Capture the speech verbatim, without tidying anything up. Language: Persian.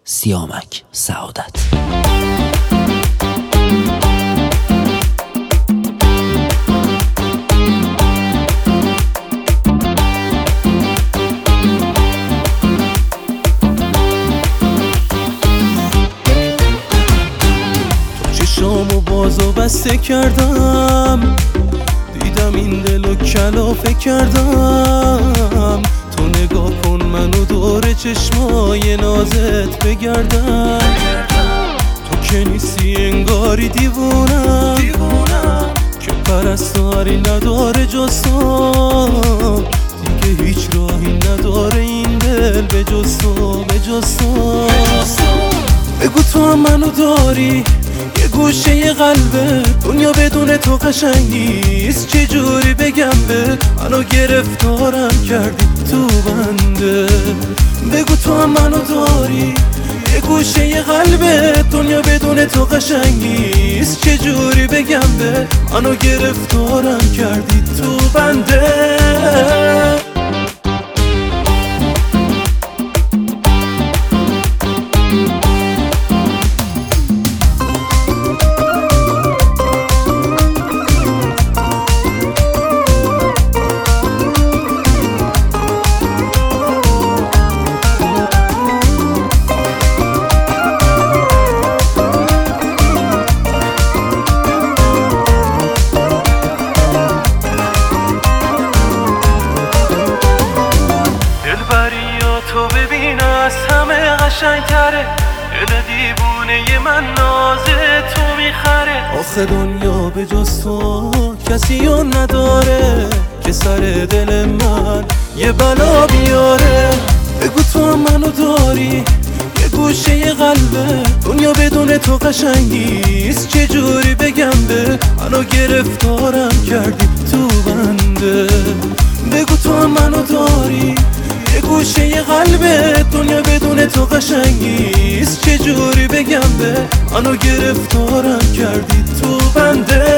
سیامک سعادت. چشامو بازو بسته کردم، دیدم این دلو کلافه کردم. تو نگاه کن منو دور چشمای نازت بگردم. تو که نیستی انگاری دیوونم، که پرستاری نداره جز تو. دیگه هیچ راهی نداره این دل به جز تو، به جز تو. بگو تو هم منو داری، یه گوشه قلبه دنیا بدون تو قشنگ نیست. چجوری بگم به منو گرفتارم کردی تو بنده. بگو تو هم منو داری، یه گوشه قلبه دنیا بدون تو قشنگ نیست. چجوری بگم به منو گرفتارم کردی تو بنده. تو ببین از همه قشنگتره، دل دیوونه من ناز تو میخره. آخه دنیا به جز تو کسی رو نداره که سر دل من یه بلا بیاره. بگو تو هم منو داری، یه گوشه قلبه دنیا بدون تو قشنگ نیست. چجوری بگم به منو گرفتارم کردی تو بنده. بگو تو هم منو داری، یه گوشه قلبه دنیا بدون تو قشنگ نیست. چجوری بگم به منو گرفتارم کردی تو بنده.